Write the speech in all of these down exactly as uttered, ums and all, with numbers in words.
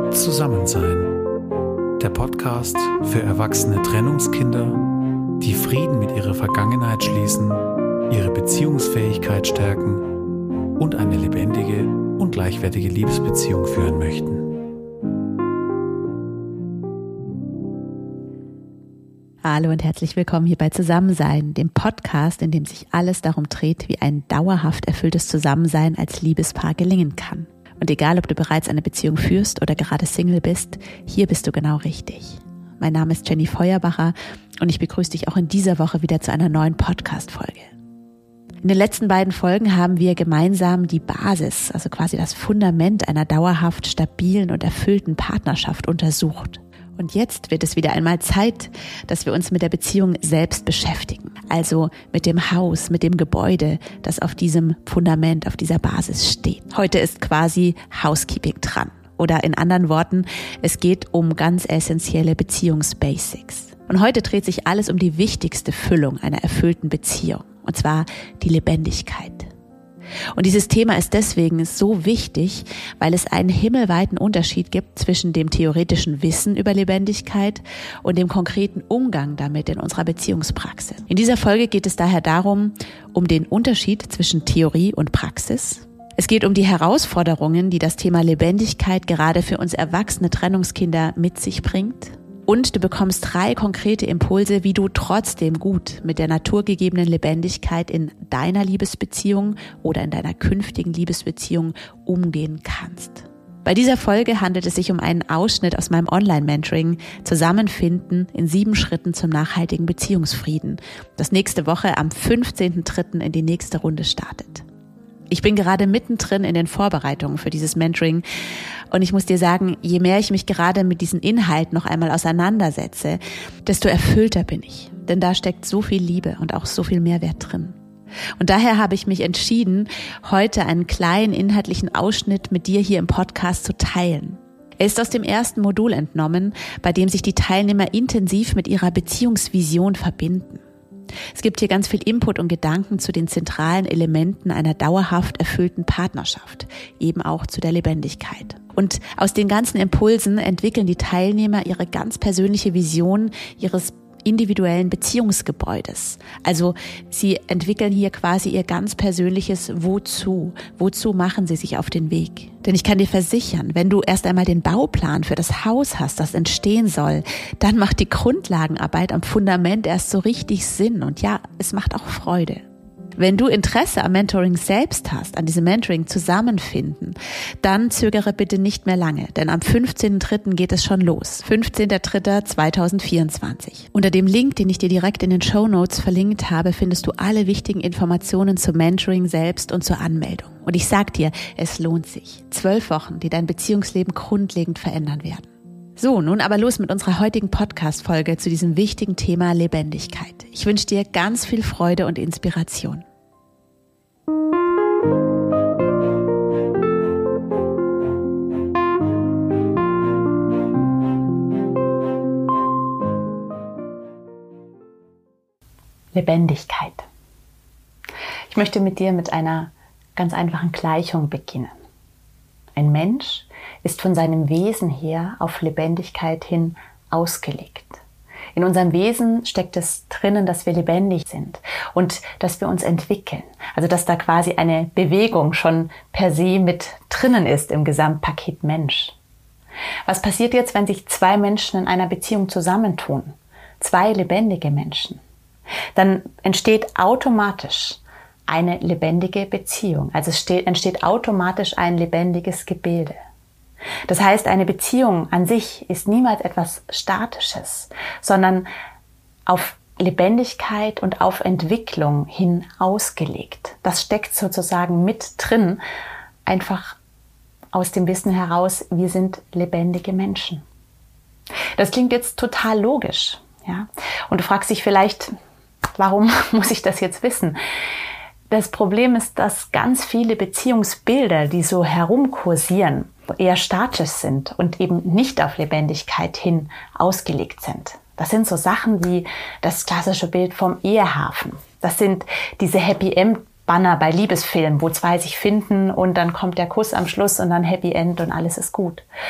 Zusammensein. Der Podcast für erwachsene Trennungskinder, die Frieden mit ihrer Vergangenheit schließen, ihre Beziehungsfähigkeit stärken und eine lebendige und gleichwertige Liebesbeziehung führen möchten. Hallo und herzlich willkommen hier bei Zusammensein, dem Podcast, in dem sich alles darum dreht, wie ein dauerhaft erfülltes Zusammensein als Liebespaar gelingen kann. Und egal, ob du bereits eine Beziehung führst oder gerade Single bist, hier bist du genau richtig. Mein Name ist Jenny Feuerbacher und ich begrüße dich auch in dieser Woche wieder zu einer neuen Podcast-Folge. In den letzten beiden Folgen haben wir gemeinsam die Basis, also quasi das Fundament einer dauerhaft stabilen und erfüllten Partnerschaft untersucht. Und jetzt wird es wieder einmal Zeit, dass wir uns mit der Beziehung selbst beschäftigen. Also mit dem Haus, mit dem Gebäude, das auf diesem Fundament, auf dieser Basis steht. Heute ist quasi Housekeeping dran. Oder in anderen Worten, es geht um ganz essentielle Beziehungsbasics. Und heute dreht sich alles um die wichtigste Füllung einer erfüllten Beziehung. Und zwar die Lebendigkeit. Und dieses Thema ist deswegen so wichtig, weil es einen himmelweiten Unterschied gibt zwischen dem theoretischen Wissen über Lebendigkeit und dem konkreten Umgang damit in unserer Beziehungspraxis. In dieser Folge geht es daher darum, um den Unterschied zwischen Theorie und Praxis. Es geht um die Herausforderungen, die das Thema Lebendigkeit gerade für uns erwachsene Trennungskinder mit sich bringt. Und du bekommst drei konkrete Impulse, wie du trotzdem gut mit der naturgegebenen Lebendigkeit in deiner Liebesbeziehung oder in deiner künftigen Liebesbeziehung umgehen kannst. Bei dieser Folge handelt es sich um einen Ausschnitt aus meinem Online-Mentoring Zusammenfinden in sieben Schritten zum nachhaltigen Beziehungsfrieden, das nächste Woche am fünfzehnten dritten in die nächste Runde startet. Ich bin gerade mittendrin in den Vorbereitungen für dieses Mentoring und ich muss dir sagen, je mehr ich mich gerade mit diesem Inhalt noch einmal auseinandersetze, desto erfüllter bin ich. Denn da steckt so viel Liebe und auch so viel Mehrwert drin. Und daher habe ich mich entschieden, heute einen kleinen inhaltlichen Ausschnitt mit dir hier im Podcast zu teilen. Er ist aus dem ersten Modul entnommen, bei dem sich die Teilnehmer intensiv mit ihrer Beziehungsvision verbinden. Es gibt hier ganz viel Input und Gedanken zu den zentralen Elementen einer dauerhaft erfüllten Partnerschaft, eben auch zu der Lebendigkeit. Und aus den ganzen Impulsen entwickeln die Teilnehmer ihre ganz persönliche Vision ihres individuellen Beziehungsgebäudes. Also sie entwickeln hier quasi ihr ganz persönliches Wozu. Wozu machen sie sich auf den Weg? Denn ich kann dir versichern, wenn du erst einmal den Bauplan für das Haus hast, das entstehen soll, dann macht die Grundlagenarbeit am Fundament erst so richtig Sinn. Und ja, es macht auch Freude. Wenn du Interesse am Mentoring selbst hast, an diesem Mentoring Zusammenfinden, dann zögere bitte nicht mehr lange, denn am fünfzehnten dritten geht es schon los. fünfzehnten dritten zweitausendvierundzwanzig. Unter dem Link, den ich dir direkt in den Shownotes verlinkt habe, findest du alle wichtigen Informationen zum Mentoring selbst und zur Anmeldung. Und ich sag dir, es lohnt sich. Zwölf Wochen, die dein Beziehungsleben grundlegend verändern werden. So, nun aber los mit unserer heutigen Podcast-Folge zu diesem wichtigen Thema Lebendigkeit. Ich wünsche dir ganz viel Freude und Inspiration. Lebendigkeit. Ich möchte mit dir mit einer ganz einfachen Gleichung beginnen. Ein Mensch ist von seinem Wesen her auf Lebendigkeit hin ausgelegt. In unserem Wesen steckt es drinnen, dass wir lebendig sind und dass wir uns entwickeln. Also dass da quasi eine Bewegung schon per se mit drinnen ist im Gesamtpaket Mensch. Was passiert jetzt, wenn sich zwei Menschen in einer Beziehung zusammentun? Zwei lebendige Menschen. Dann entsteht automatisch eine lebendige Beziehung. Also es steht, entsteht automatisch ein lebendiges Gebilde. Das heißt, eine Beziehung an sich ist niemals etwas Statisches, sondern auf Lebendigkeit und auf Entwicklung hin ausgelegt. Das steckt sozusagen mit drin, einfach aus dem Wissen heraus, wir sind lebendige Menschen. Das klingt jetzt total logisch, ja? Und du fragst dich vielleicht, warum muss ich das jetzt wissen? Das Problem ist, dass ganz viele Beziehungsbilder, die so herumkursieren, eher statisch sind und eben nicht auf Lebendigkeit hin ausgelegt sind. Das sind so Sachen wie das klassische Bild vom Ehehafen. Das sind diese Happy End Banner bei Liebesfilmen, wo zwei sich finden und dann kommt der Kuss am Schluss und dann Happy End und alles ist gut.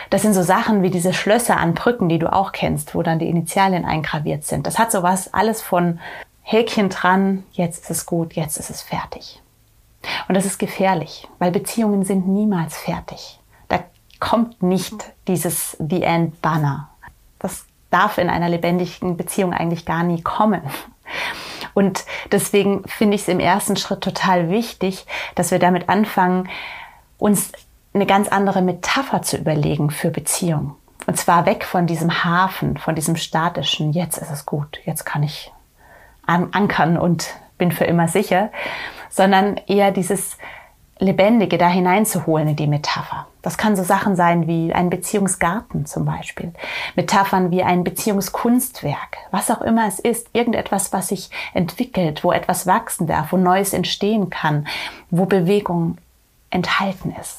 das sind so Sachen wie diese Schlösser an Brücken, die du auch kennst, wo dann die Initialien eingraviert sind. Das hat sowas alles von Häkchen dran, jetzt ist es gut, jetzt ist es fertig. Und das ist gefährlich, weil Beziehungen sind niemals fertig. Da kommt nicht dieses The End Banner. Das darf in einer lebendigen Beziehung eigentlich gar nie kommen. Und deswegen finde ich es im ersten Schritt total wichtig, dass wir damit anfangen, uns eine ganz andere Metapher zu überlegen für Beziehungen. Und zwar weg von diesem Hafen, von diesem statischen, jetzt ist es gut, jetzt kann ich ankern und bin für immer sicher, sondern eher dieses Lebendige da hineinzuholen in die Metapher. Das kann so Sachen sein wie ein Beziehungsgarten zum Beispiel, Metaphern wie ein Beziehungskunstwerk, was auch immer es ist, irgendetwas, was sich entwickelt, wo etwas wachsen darf, wo Neues entstehen kann, wo Bewegung enthalten ist.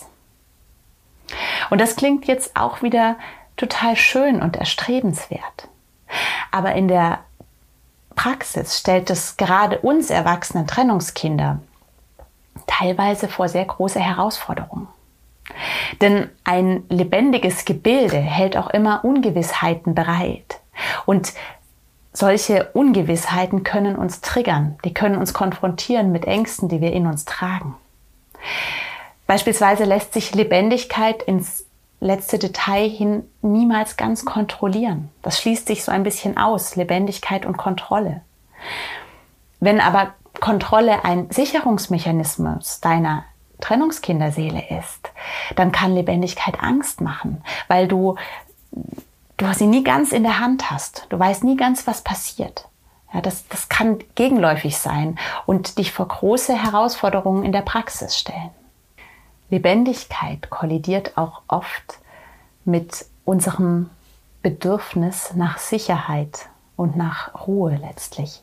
Und das klingt jetzt auch wieder total schön und erstrebenswert. Aber in der Praxis stellt es gerade uns erwachsenen Trennungskinder teilweise vor sehr große Herausforderungen. Denn ein lebendiges Gebilde hält auch immer Ungewissheiten bereit. Und solche Ungewissheiten können uns triggern, die können uns konfrontieren mit Ängsten, die wir in uns tragen. Beispielsweise lässt sich Lebendigkeit ins letzte Detail hin niemals ganz kontrollieren. Das schließt sich so ein bisschen aus, Lebendigkeit und Kontrolle. Wenn aber Kontrolle ein Sicherungsmechanismus deiner Trennungskinderseele ist, dann kann Lebendigkeit Angst machen, weil du, du sie nie ganz in der Hand hast. Du weißt nie ganz, was passiert. Ja, das, das kann gegenläufig sein und dich vor große Herausforderungen in der Praxis stellen. Lebendigkeit kollidiert auch oft mit unserem Bedürfnis nach Sicherheit und nach Ruhe letztlich.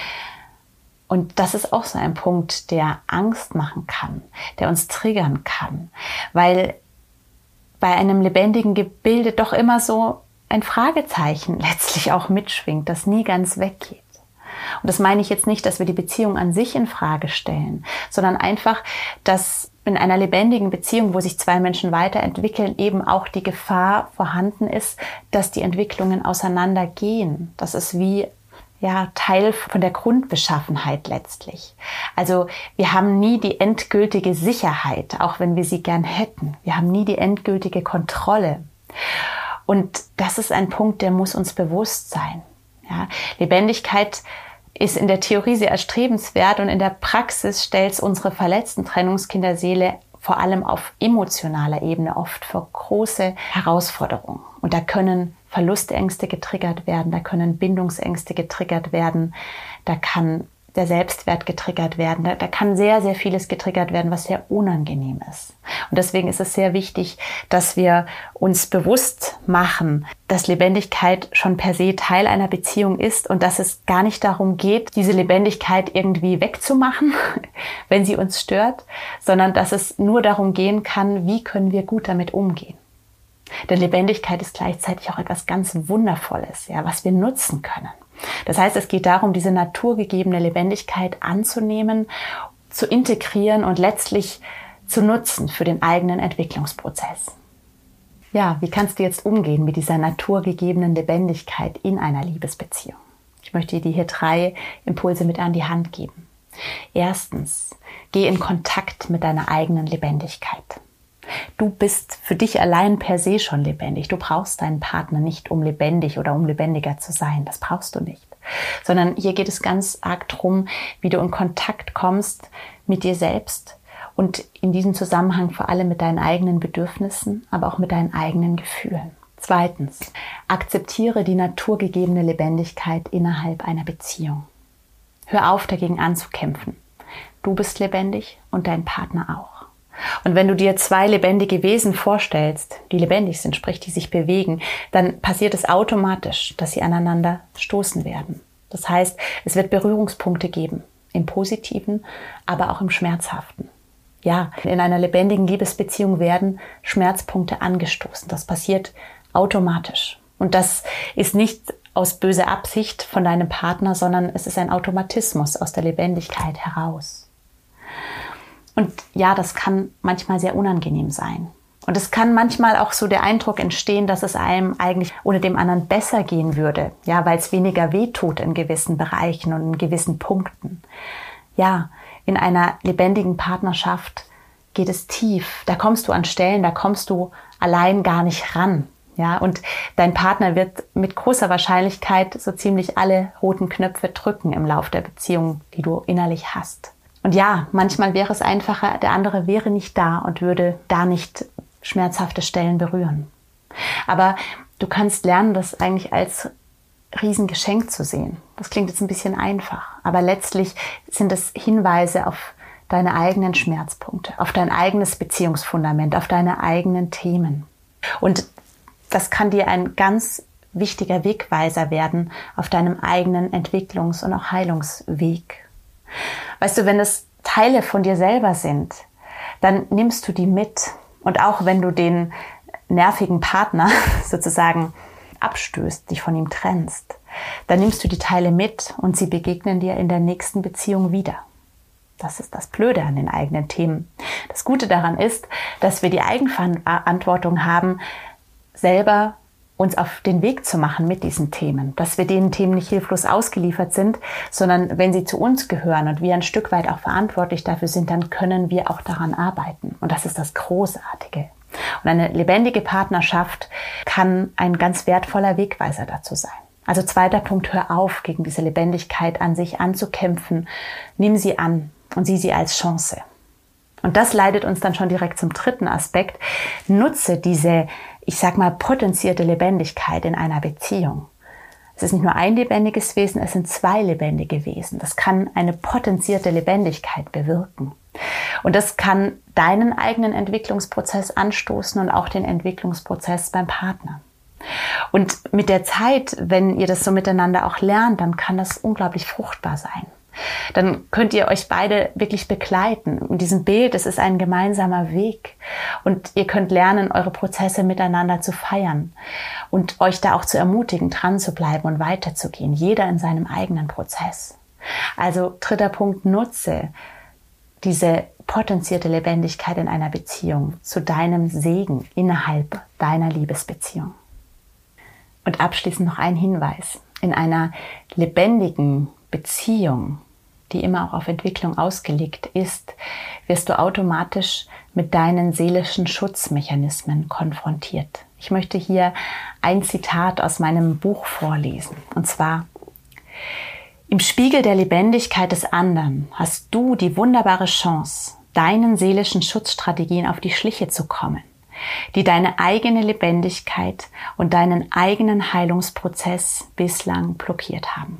Und das ist auch so ein Punkt, der Angst machen kann, der uns triggern kann, weil bei einem lebendigen Gebilde doch immer so ein Fragezeichen letztlich auch mitschwingt, das nie ganz weggeht. Und das meine ich jetzt nicht, dass wir die Beziehung an sich in Frage stellen, sondern einfach, dass in einer lebendigen Beziehung, wo sich zwei Menschen weiterentwickeln, eben auch die Gefahr vorhanden ist, dass die Entwicklungen auseinandergehen. Das ist wie ja, Teil von der Grundbeschaffenheit letztlich. Also wir haben nie die endgültige Sicherheit, auch wenn wir sie gern hätten. Wir haben nie die endgültige Kontrolle. Und das ist ein Punkt, der muss uns bewusst sein. Ja, Lebendigkeit ist in der Theorie sehr erstrebenswert und in der Praxis stellt es unsere verletzten Trennungskinderseele vor allem auf emotionaler Ebene oft vor große Herausforderungen. Und da können Verlustängste getriggert werden, da können Bindungsängste getriggert werden, da kann der Selbstwert getriggert werden, da, da kann sehr, sehr vieles getriggert werden, was sehr unangenehm ist. Und deswegen ist es sehr wichtig, dass wir uns bewusst machen, dass Lebendigkeit schon per se Teil einer Beziehung ist und dass es gar nicht darum geht, diese Lebendigkeit irgendwie wegzumachen, wenn sie uns stört, sondern dass es nur darum gehen kann, wie können wir gut damit umgehen. Denn Lebendigkeit ist gleichzeitig auch etwas ganz Wundervolles, ja, was wir nutzen können. Das heißt, es geht darum, diese naturgegebene Lebendigkeit anzunehmen, zu integrieren und letztlich zu nutzen für den eigenen Entwicklungsprozess. Ja, wie kannst du jetzt umgehen mit dieser naturgegebenen Lebendigkeit in einer Liebesbeziehung? Ich möchte dir hier drei Impulse mit an die Hand geben. Erstens, geh in Kontakt mit deiner eigenen Lebendigkeit. Du bist für dich allein per se schon lebendig. Du brauchst deinen Partner nicht, um lebendig oder um lebendiger zu sein. Das brauchst du nicht. Sondern hier geht es ganz arg darum, wie du in Kontakt kommst mit dir selbst und in diesem Zusammenhang vor allem mit deinen eigenen Bedürfnissen, aber auch mit deinen eigenen Gefühlen. Zweitens, akzeptiere die naturgegebene Lebendigkeit innerhalb einer Beziehung. Hör auf, dagegen anzukämpfen. Du bist lebendig und dein Partner auch. Und wenn du dir zwei lebendige Wesen vorstellst, die lebendig sind, sprich, die sich bewegen, dann passiert es automatisch, dass sie aneinander stoßen werden. Das heißt, es wird Berührungspunkte geben, im Positiven, aber auch im Schmerzhaften. Ja, in einer lebendigen Liebesbeziehung werden Schmerzpunkte angestoßen. Das passiert automatisch. Und das ist nicht aus böser Absicht von deinem Partner, sondern es ist ein Automatismus aus der Lebendigkeit heraus. Und ja, das kann manchmal sehr unangenehm sein. Und es kann manchmal auch so der Eindruck entstehen, dass es einem eigentlich ohne dem anderen besser gehen würde, ja, weil es weniger wehtut in gewissen Bereichen und in gewissen Punkten. Ja, in einer lebendigen Partnerschaft geht es tief. Da kommst du an Stellen, da kommst du allein gar nicht ran. Ja, und dein Partner wird mit großer Wahrscheinlichkeit so ziemlich alle roten Knöpfe drücken im Lauf der Beziehung, die du innerlich hast. Und ja, manchmal wäre es einfacher, der andere wäre nicht da und würde da nicht schmerzhafte Stellen berühren. Aber du kannst lernen, das eigentlich als Riesengeschenk zu sehen. Das klingt jetzt ein bisschen einfach, aber letztlich sind es Hinweise auf deine eigenen Schmerzpunkte, auf dein eigenes Beziehungsfundament, auf deine eigenen Themen. Und das kann dir ein ganz wichtiger Wegweiser werden auf deinem eigenen Entwicklungs- und auch Heilungsweg. Weißt du, wenn es Teile von dir selber sind, dann nimmst du die mit. Und auch wenn du den nervigen Partner sozusagen abstößt, dich von ihm trennst, dann nimmst du die Teile mit und sie begegnen dir in der nächsten Beziehung wieder. Das ist das Blöde an den eigenen Themen. Das Gute daran ist, dass wir die Eigenverantwortung haben, selber uns auf den Weg zu machen mit diesen Themen. Dass wir den Themen nicht hilflos ausgeliefert sind, sondern wenn sie zu uns gehören und wir ein Stück weit auch verantwortlich dafür sind, dann können wir auch daran arbeiten. Und das ist das Großartige. Und eine lebendige Partnerschaft kann ein ganz wertvoller Wegweiser dazu sein. Also zweiter Punkt, hör auf, gegen diese Lebendigkeit an sich anzukämpfen. Nimm sie an und sieh sie als Chance. Und das leitet uns dann schon direkt zum dritten Aspekt. Nutze diese, ich sag mal, potenzierte Lebendigkeit in einer Beziehung. Es ist nicht nur ein lebendiges Wesen, es sind zwei lebendige Wesen. Das kann eine potenzierte Lebendigkeit bewirken. Und das kann deinen eigenen Entwicklungsprozess anstoßen und auch den Entwicklungsprozess beim Partner. Und mit der Zeit, wenn ihr das so miteinander auch lernt, dann kann das unglaublich fruchtbar sein. Dann könnt ihr euch beide wirklich begleiten. In diesem Bild, es ist ein gemeinsamer Weg. Und ihr könnt lernen, eure Prozesse miteinander zu feiern und euch da auch zu ermutigen, dran zu bleiben und weiterzugehen. Jeder in seinem eigenen Prozess. Also dritter Punkt, nutze diese potenzierte Lebendigkeit in einer Beziehung zu deinem Segen innerhalb deiner Liebesbeziehung. Und abschließend noch ein Hinweis. In einer lebendigen Beziehung, die immer auch auf Entwicklung ausgelegt ist, wirst du automatisch mit deinen seelischen Schutzmechanismen konfrontiert. Ich möchte hier ein Zitat aus meinem Buch vorlesen. Und zwar: Im Spiegel der Lebendigkeit des anderen hast du die wunderbare Chance, deinen seelischen Schutzstrategien auf die Schliche zu kommen, die deine eigene Lebendigkeit und deinen eigenen Heilungsprozess bislang blockiert haben.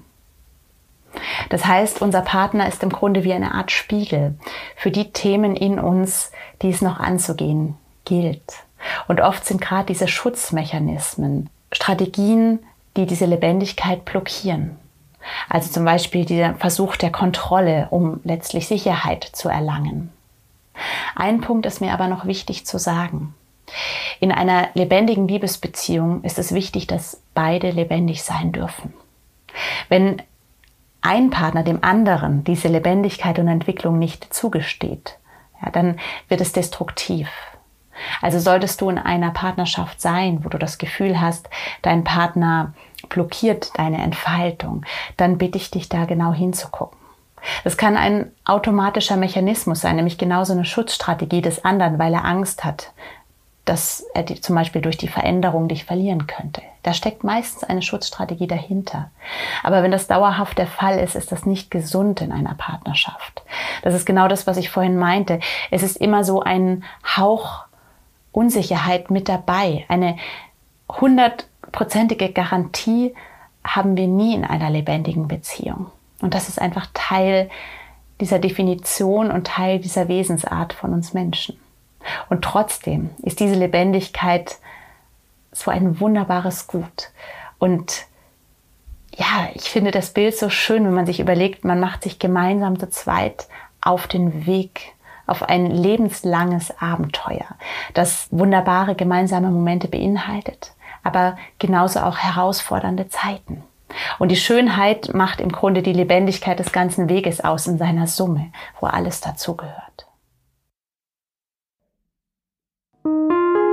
Das heißt, unser Partner ist im Grunde wie eine Art Spiegel für die Themen in uns, die es noch anzugehen gilt. Und oft sind gerade diese Schutzmechanismen Strategien, die diese Lebendigkeit blockieren. Also zum Beispiel der Versuch der Kontrolle, um letztlich Sicherheit zu erlangen. Ein Punkt ist mir aber noch wichtig zu sagen. In einer lebendigen Liebesbeziehung ist es wichtig, dass beide lebendig sein dürfen. Wenn ein Partner dem anderen diese Lebendigkeit und Entwicklung nicht zugesteht, ja, dann wird es destruktiv. Also solltest du in einer Partnerschaft sein, wo du das Gefühl hast, dein Partner blockiert deine Entfaltung, dann bitte ich dich, da genau hinzugucken. Das kann ein automatischer Mechanismus sein, nämlich genauso eine Schutzstrategie des anderen, weil er Angst hat, dass er die, zum Beispiel durch die Veränderung dich verlieren könnte. Da steckt meistens eine Schutzstrategie dahinter. Aber wenn das dauerhaft der Fall ist, ist das nicht gesund in einer Partnerschaft. Das ist genau das, was ich vorhin meinte. Es ist immer so ein Hauch Unsicherheit mit dabei. Eine hundertprozentige Garantie haben wir nie in einer lebendigen Beziehung. Und das ist einfach Teil dieser Definition und Teil dieser Wesensart von uns Menschen. Und trotzdem ist diese Lebendigkeit so ein wunderbares Gut. Und ja, ich finde das Bild so schön, wenn man sich überlegt, man macht sich gemeinsam zu zweit auf den Weg, auf ein lebenslanges Abenteuer, das wunderbare gemeinsame Momente beinhaltet, aber genauso auch herausfordernde Zeiten. Und die Schönheit macht im Grunde die Lebendigkeit des ganzen Weges aus in seiner Summe, wo alles dazugehört.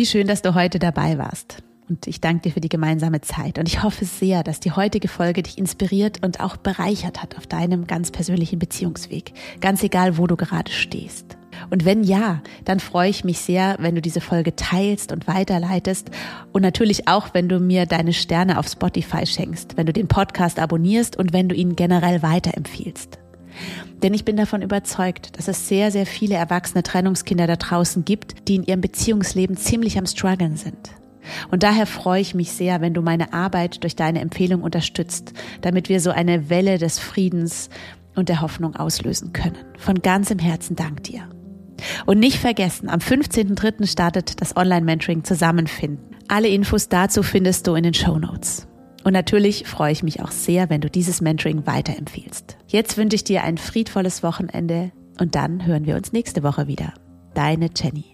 Wie schön, dass du heute dabei warst. Und ich danke dir für die gemeinsame Zeit. Und ich hoffe sehr, dass die heutige Folge dich inspiriert und auch bereichert hat auf deinem ganz persönlichen Beziehungsweg. Ganz egal, wo du gerade stehst. Und wenn ja, dann freue ich mich sehr, wenn du diese Folge teilst und weiterleitest. Und natürlich auch, wenn du mir deine Sterne auf Spotify schenkst, wenn du den Podcast abonnierst und wenn du ihn generell weiterempfiehlst. Denn ich bin davon überzeugt, dass es sehr, sehr viele erwachsene Trennungskinder da draußen gibt, die in ihrem Beziehungsleben ziemlich am Struggeln sind. Und daher freue ich mich sehr, wenn du meine Arbeit durch deine Empfehlung unterstützt, damit wir so eine Welle des Friedens und der Hoffnung auslösen können. Von ganzem Herzen Dank dir. Und nicht vergessen, am fünfzehnten dritten startet das Online-Mentoring Zusammenfinden. Alle Infos dazu findest du in den Shownotes. Und natürlich freue ich mich auch sehr, wenn du dieses Mentoring weiterempfiehlst. Jetzt wünsche ich dir ein friedvolles Wochenende und dann hören wir uns nächste Woche wieder. Deine Jenny.